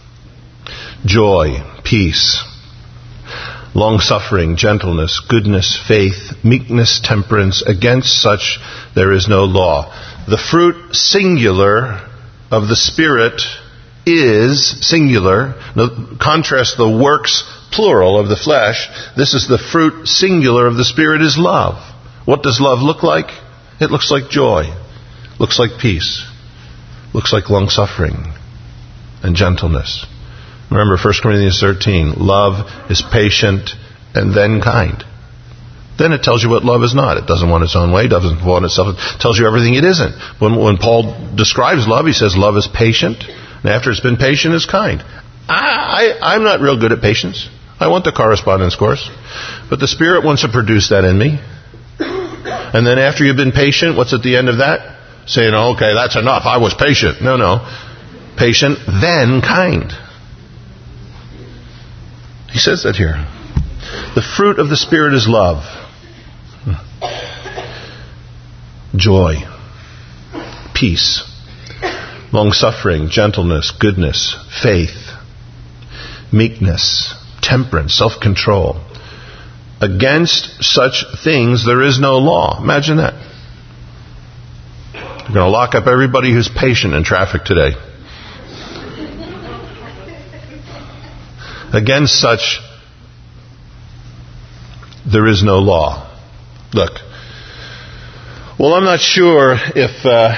joy, peace, long-suffering, gentleness, goodness, faith, meekness, temperance. Against such there is no law. The fruit singular of the Spirit is singular. No, contrast the works plural of the flesh. This is the fruit singular of the Spirit is love. What does love look like? It looks like joy. Looks like peace. Looks like long-suffering and gentleness. Remember First Corinthians thirteen. Love is patient and then kind. Then it tells you what love is not. It doesn't want its own way. It doesn't want itself. It tells you everything it isn't. When, when Paul describes love, he says love is patient. And after it's been patient, it's kind. I, I, I'm not real good at patience. I want the correspondence course. But the Spirit wants to produce that in me. And then after you've been patient, what's at the end of that? Saying, oh, okay, that's enough. I was patient. No, no. Patient, then kind. He says that here. The fruit of the Spirit is love, joy, peace, long-suffering, gentleness, goodness, faith, meekness, temperance, self-control. Against such things there is no law. Imagine that. You're going to lock up everybody who's patient in traffic today. Against such there is no law. Look. Well, I'm not sure if uh,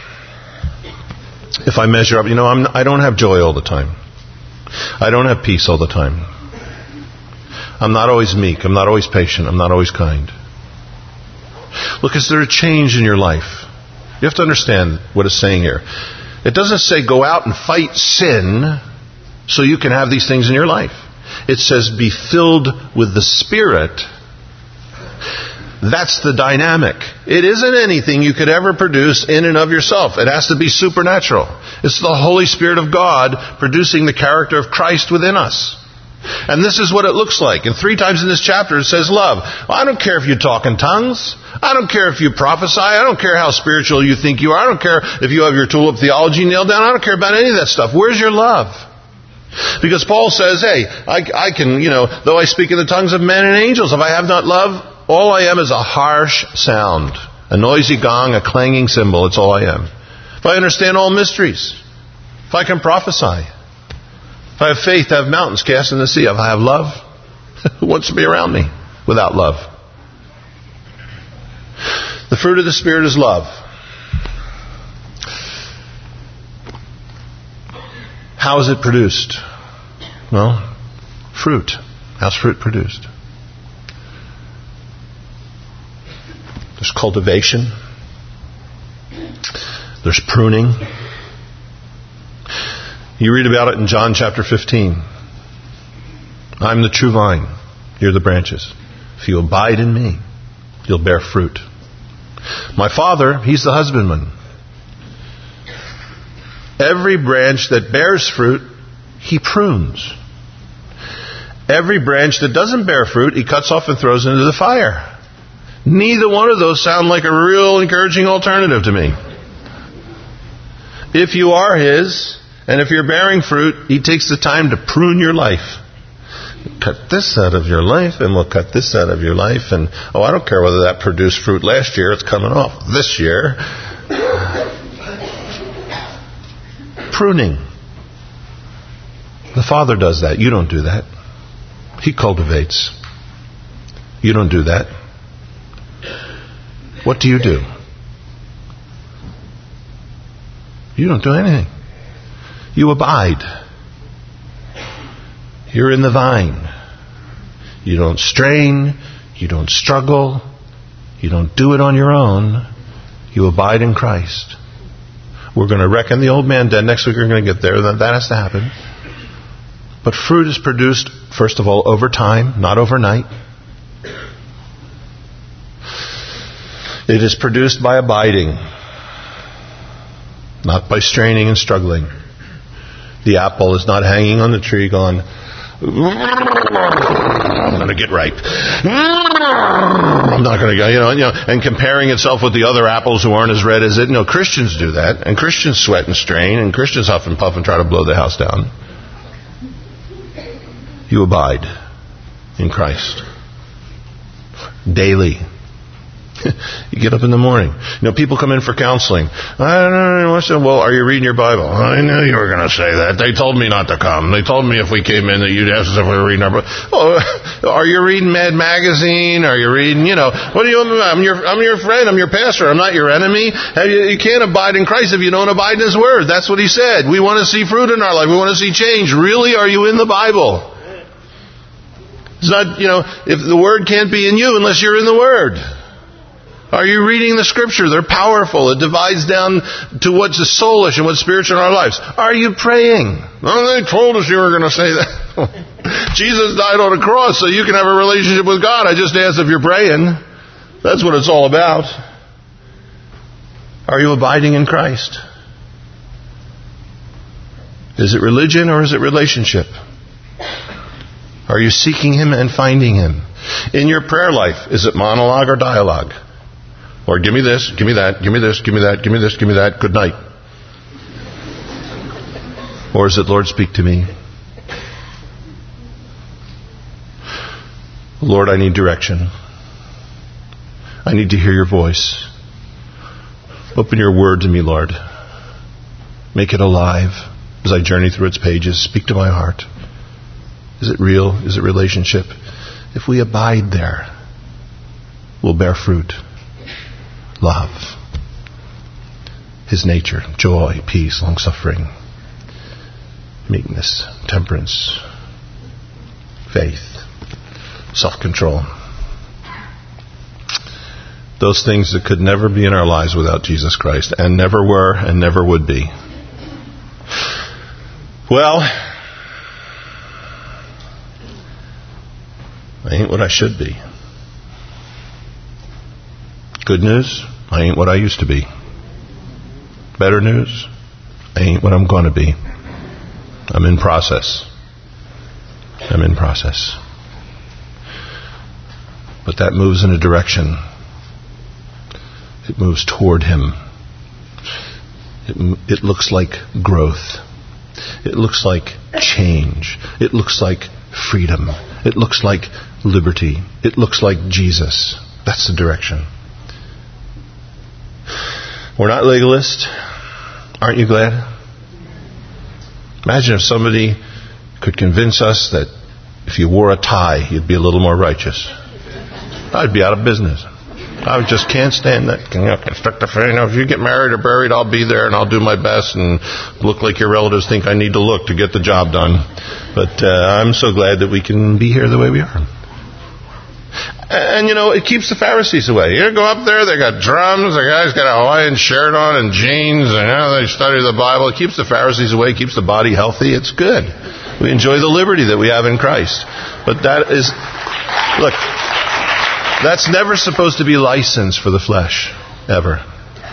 if I measure up. You know, I'm, I don't have joy all the time. I don't have peace all the time. I'm not always meek. I'm not always patient. I'm not always kind. Look, is there a change in your life? You have to understand what it's saying here. It doesn't say go out and fight sin so you can have these things in your life. It says be filled with the Spirit. That's the dynamic. It isn't anything you could ever produce in and of yourself. It has to be supernatural. It's the Holy Spirit of God producing the character of Christ within us. And this is what it looks like. And three times in this chapter it says love. Well, I don't care if you talk in tongues. I don't care if you prophesy. I don't care how spiritual you think you are. I don't care if you have your tulip theology nailed down. I don't care about any of that stuff. Where's your love? Because Paul says, hey, I, I can, you know, though I speak in the tongues of men and angels, if I have not love, all I am is a harsh sound. A noisy gong, a clanging cymbal. It's all I am. If I understand all mysteries, if I can prophesy, if I have faith to have mountains cast in the sea, if I have love, who wants to be around me without love? The fruit of the Spirit is love. How is it produced? Well, fruit. How's fruit produced? There's cultivation. There's pruning. You read about it in John chapter fifteen. I'm the true vine. You're the branches. If you abide in me, you'll bear fruit. My Father, He's the husbandman. Every branch that bears fruit, He prunes. Every branch that doesn't bear fruit, He cuts off and throws into the fire. Neither one of those sound like a real encouraging alternative to me. If you are His, and if you're bearing fruit, He takes the time to prune your life. Cut this out of your life, and we'll cut this out of your life. And, oh, I don't care whether that produced fruit last year. It's coming off this year. Pruning. The Father does that. You don't do that. He cultivates. You don't do that. What do you do? You don't do anything. You abide. You're in the vine. You don't strain. You don't struggle. You don't do it on your own. You abide in Christ. We're going to reckon the old man dead. Next week we're going to get there. That has to happen. But fruit is produced, first of all, over time, not overnight. It is produced by abiding, not by straining and struggling. The apple is not hanging on the tree going, I'm going to get ripe. I'm not going to go, you know, you know, and comparing itself with the other apples who aren't as red as it. No, Christians do that. And Christians sweat and strain. And Christians huff and puff and try to blow the house down. You abide in Christ. Daily. You get up in the morning. You know, people come in for counseling. I don't know. I said, well, are you reading your Bible? I knew you were going to say that. They told me not to come. They told me if we came in that you'd ask us if we were reading our Bible. Oh, are you reading Mad Magazine? Are you reading, you know, what do you, I'm your, I'm your friend. I'm your pastor. I'm not your enemy. You can't abide in Christ if you don't abide in His Word. That's what He said. We want to see fruit in our life. We want to see change. Really, are you in the Bible? It's not, you know, if the Word can't be in you unless you're in the Word. Are you reading the Scripture? They're powerful. It divides down to what's soulish and what's spiritual in our lives. Are you praying? Well, they told us you were going to say that. Jesus died on a cross so you can have a relationship with God. I just asked if you're praying. That's what it's all about. Are you abiding in Christ? Is it religion or is it relationship? Are you seeking Him and finding Him? In your prayer life, is it monologue or dialogue? Or give me this, give me that, give me this, give me that, give me this, give me that, good night. Or is it, Lord, speak to me? Lord, I need direction. I need to hear your voice. Open your word to me, Lord. Make it alive as I journey through its pages. Speak to my heart. Is it real? Is it relationship? If we abide there, we'll bear fruit. Love. His nature. Joy, peace, long-suffering, meekness, temperance, faith, self-control. Those things that could never be in our lives without Jesus Christ, and never were and never would be. Well, I ain't what I should be. Good news, I ain't what I used to be. Better news, I ain't what I'm going to be. I'm in process. I'm in process. But that moves in a direction. It moves toward Him. It, it looks like growth. It looks like change. It looks like freedom. It looks like liberty. It looks like Jesus. That's the direction. We're not legalists. Aren't you glad? Imagine if somebody could convince us that if you wore a tie, you'd be a little more righteous. I'd be out of business. I just can't stand that. You know, you know, if you get married or buried, I'll be there and I'll do my best and look like your relatives think I need to look to get the job done. But uh, I'm so glad that we can be here the way we are. And, you know, it keeps the Pharisees away. You go up there, they got drums, the guy's got a Hawaiian shirt on and jeans, and you know, they study the Bible. It keeps the Pharisees away, keeps the body healthy. It's good. We enjoy the liberty that we have in Christ. But that is, look, that's never supposed to be license for the flesh, ever.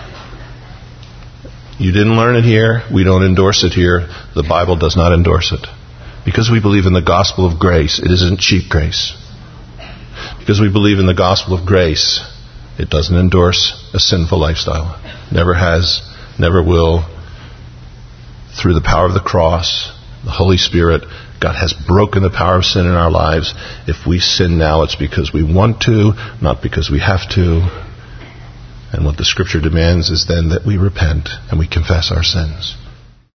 You didn't learn it here. We don't endorse it here. The Bible does not endorse it. Because we believe in the gospel of grace, it isn't cheap grace. Because we believe in the gospel of grace, it doesn't endorse a sinful lifestyle. Never has, never will. Through the power of the cross, the Holy Spirit, God has broken the power of sin in our lives. If we sin now, it's because we want to, not because we have to. And what the Scripture demands is then that we repent and we confess our sins.